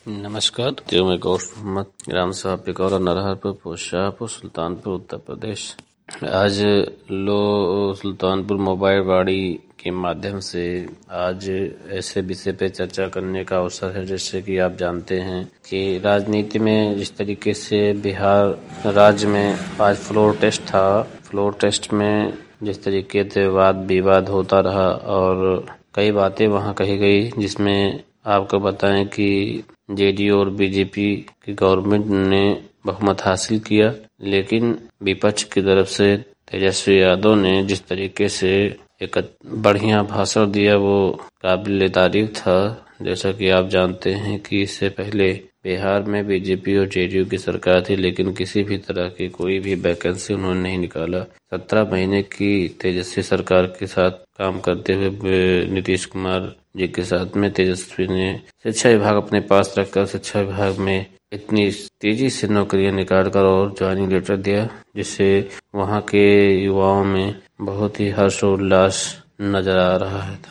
नमस्कार। जो मैं गौश मोहम्मद, ग्राम सभा पिकौरा, नरहरपुर, पोस्ट शाहपुर, सुल्तानपुर, उत्तर प्रदेश। आज सुल्तानपुर मोबाइल वाड़ी के माध्यम से आज ऐसे विषय पे चर्चा करने का अवसर है, जैसे कि आप जानते हैं कि राजनीति में जिस तरीके से बिहार राज्य में आज फ्लोर टेस्ट था, फ्लोर टेस्ट में जिस तरीके से वाद विवाद होता रहा और कई बातें वहां कही गई, जिसमें आपको बताएं कि जेडीयू और बीजेपी की गवर्नमेंट ने बहुमत हासिल किया, लेकिन विपक्ष की तरफ से तेजस्वी यादव ने जिस तरीके से एक बढ़िया भाषण दिया वो काबिल तारीफ था। जैसा कि आप जानते हैं कि इससे पहले बिहार में बीजेपी और जेडीयू की सरकार थी, लेकिन किसी भी तरह की कोई भी वैकेंसी उन्होंने नहीं निकाला। 17 महीने की तेजस्वी सरकार के साथ काम करते हुए नीतीश कुमार जी के साथ में तेजस्वी ने शिक्षा विभाग अपने पास रखकर शिक्षा विभाग में इतनी तेजी से नौकरियां निकालकर और ज्वाइनिंग लेटर दिया, जिससे वहां के युवाओं में बहुत ही हर्ष और उल्लास नजर आ रहा है।